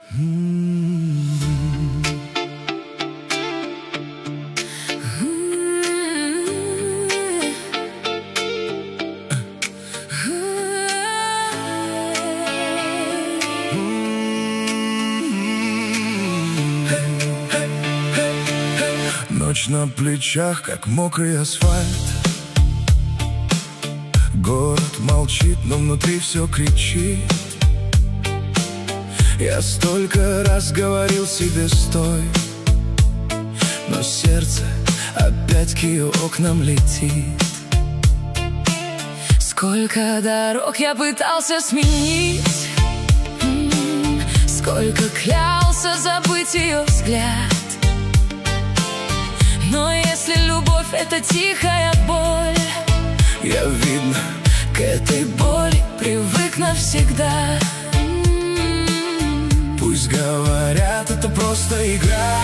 Ночь на плечах, как мокрый асфальт. Город молчит, но внутри все кричит. Я столько раз говорил себе стой, но сердце опять к ее окнам летит. Сколько дорог я пытался сменить, сколько клялся забыть ее взгляд. Но если любовь — это тихая боль, я, видно, к этой боли привык навсегда. Пусть говорят, это просто игра.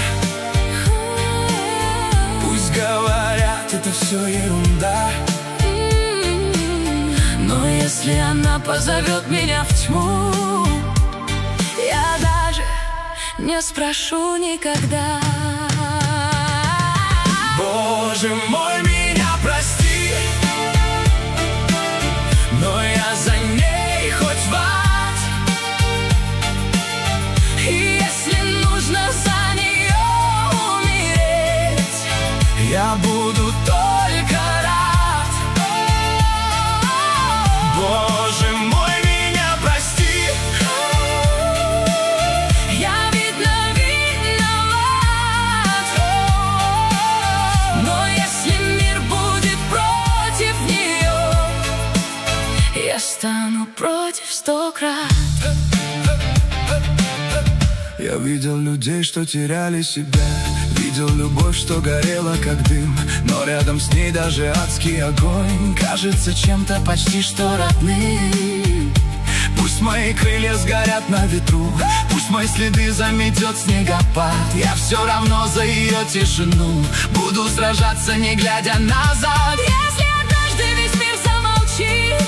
Пусть говорят, это все ерунда. Но если она позовет меня в тьму, я даже не спрошу никогда. Боже мой, меня прости, но я за ней хоть в ад. И если нужно за нее умереть, я буду только рад. Боже мой, меня прости, я, видно, виноват. Но если мир будет против нее, я стану против 100 крат. Я видел людей, что теряли себя, видел любовь, что горела как дым, но рядом с ней даже адский огонь кажется чем-то почти что родным. Пусть мои крылья сгорят на ветру, пусть мои следы заметет снегопад, я все равно за ее тишину буду сражаться, не глядя назад. Если однажды весь мир замолчит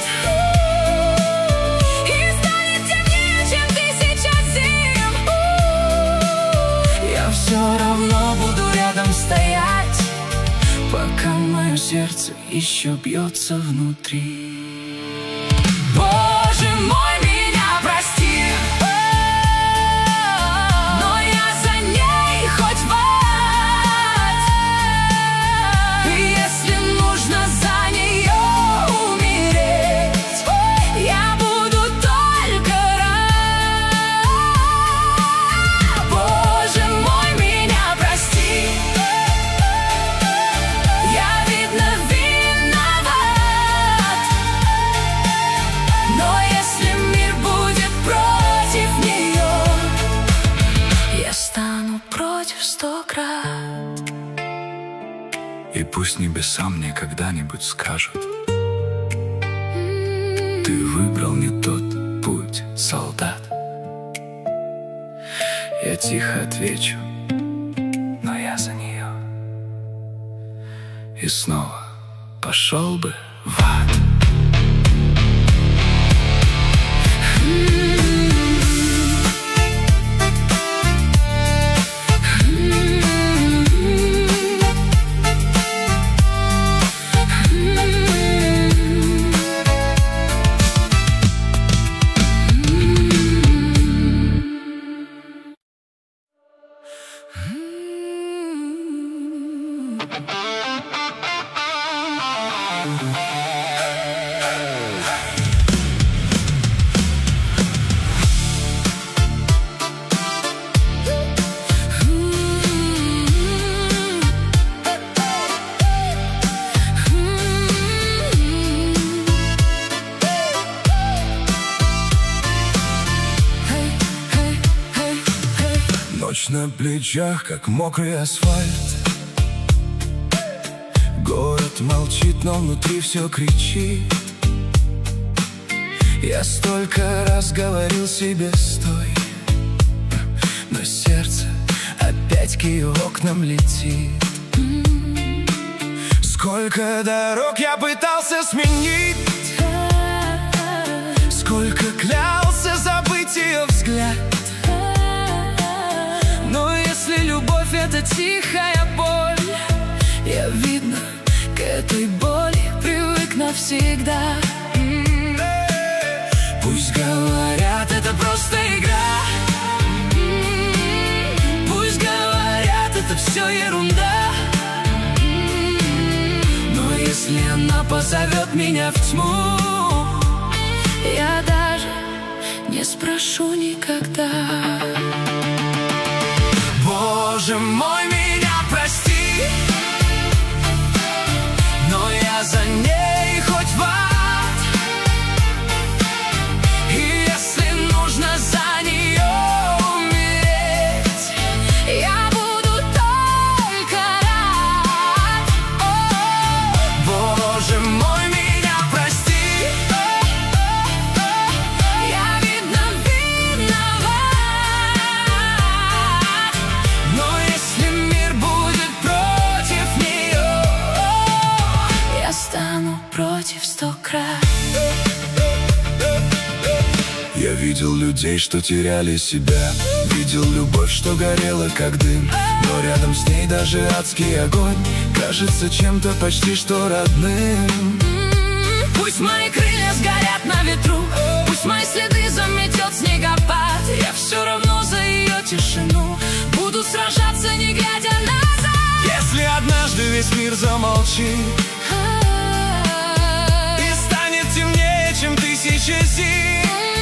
и станет темнее, чем тысяча зим, я все равно буду рядом стоять, пока мое сердце еще бьется внутри. Боже мой, меня прости, но я за ней хоть в ад. И если нужно за нее умереть, я буду только рад. Боже мой, меня прости, я, видно, виноват. Но если мир будет против нее, я стану против 100 крат. И пусть небеса мне когда-нибудь скажут: ты выбрал не тот путь, солдат. Я тихо отвечу: но я за нее. И снова пошел бы в ад. Ночь на плечах, как мокрый асфальт. Город молчит, но внутри все кричит. Я столько раз говорил себе стой, но сердце опять к ее окнам летит. Сколько дорог я пытался сменить, сколько клялся забыть ее взгляд. тихая боль. Я, видно, к этой боли привык навсегда. Пусть говорят, это просто игра. Пусть говорят, это все ерунда. Но если она позовет меня в тьму, я даже не спрошу никогда. Боже мой, меня прости, но я за ней хоть в ад. И если нужно за нее умереть, я буду только рад. Боже мой, меня прости, я, видно, виноват. но если мир будет против нее, я стану против 100 крат. Я видел людей, что теряли себя, видел любовь, что горела как дым, но рядом с ней даже адский огонь кажется чем-то почти что родным. Пусть мои крылья сгорят на ветру, пусть мои следы заметет снегопад, я все равно за ее тишину буду сражаться, не глядя назад. Если однажды весь мир замолчит и станет темнее, чем 1000 зим,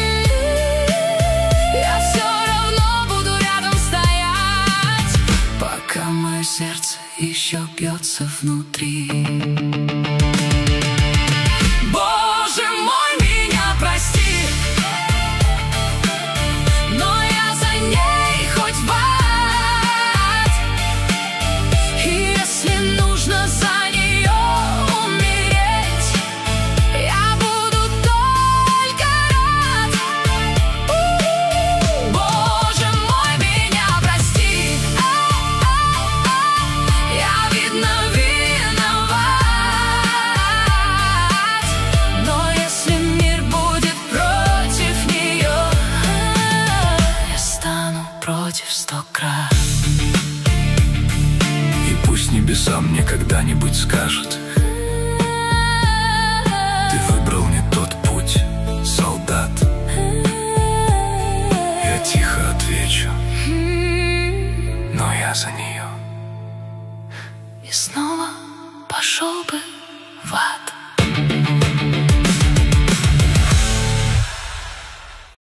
я все равно буду рядом стоять, пока мое сердце еще бьется внутри. Боже мой, меня прости, но я за ней хоть в ад. И если нужно за нее умереть, я буду только рад. Боже мой, меня прости, я, видно, виноват. Но если мир будет против нее, я стану против 100 крат. И пусть небеса мне когда-нибудь скажут: ты выбрал не тот путь, солдат. Я тихо отвечу: но я за ней.